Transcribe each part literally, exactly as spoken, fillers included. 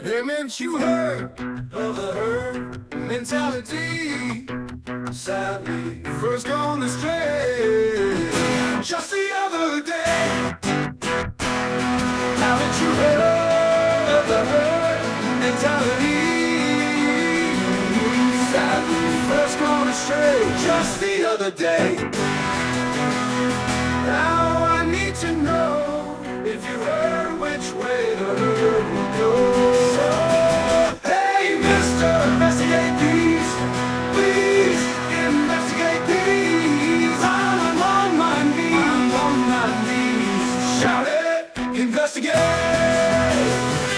Haven't you heard of the herd mentality? Sadly, first gone astray just the other day. Haven't you heard of the herd mentality? Sadly, first gone astray just the other day. Now I need to know if you heard which way the herd will go. So, hey, mister, investigate these. Please, investigate these. I'm on my knees. I'm on my knees. Shout it, investigate.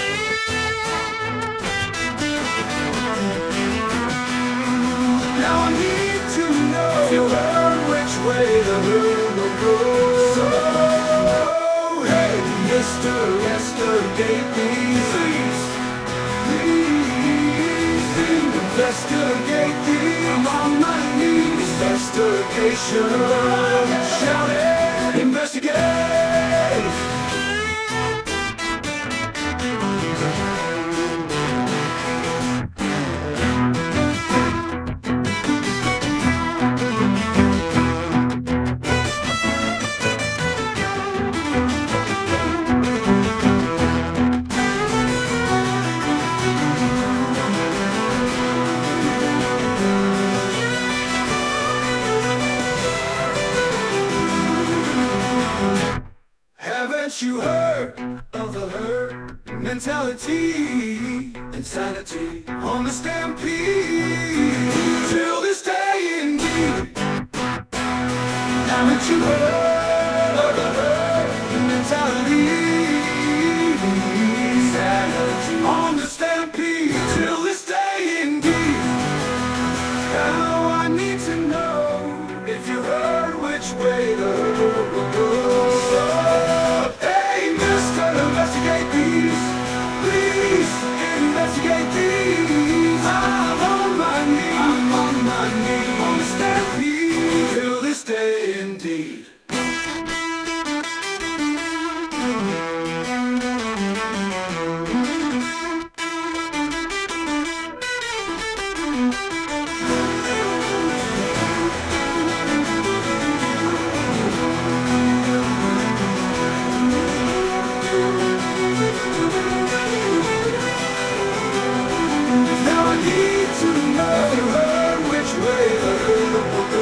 Now I need to know if you heard which way the herd will go. So, hey, mister, investigate these. Please, investigate these. I'm on my knees. Investigation. Shout it, investigate. Haven't you heard of the herd mentality? Insanity on the stampede till this day indeed. Haven't you heard of the herd mentality? Insanity on the stampede till this day indeed. Now I need to know if you heard which way the herd will go. Investigate these, please investigate these. I'm on my knees, I'm on my knees, on the stampede till this day indeed. Now I need to know if you heard which way the herd will go.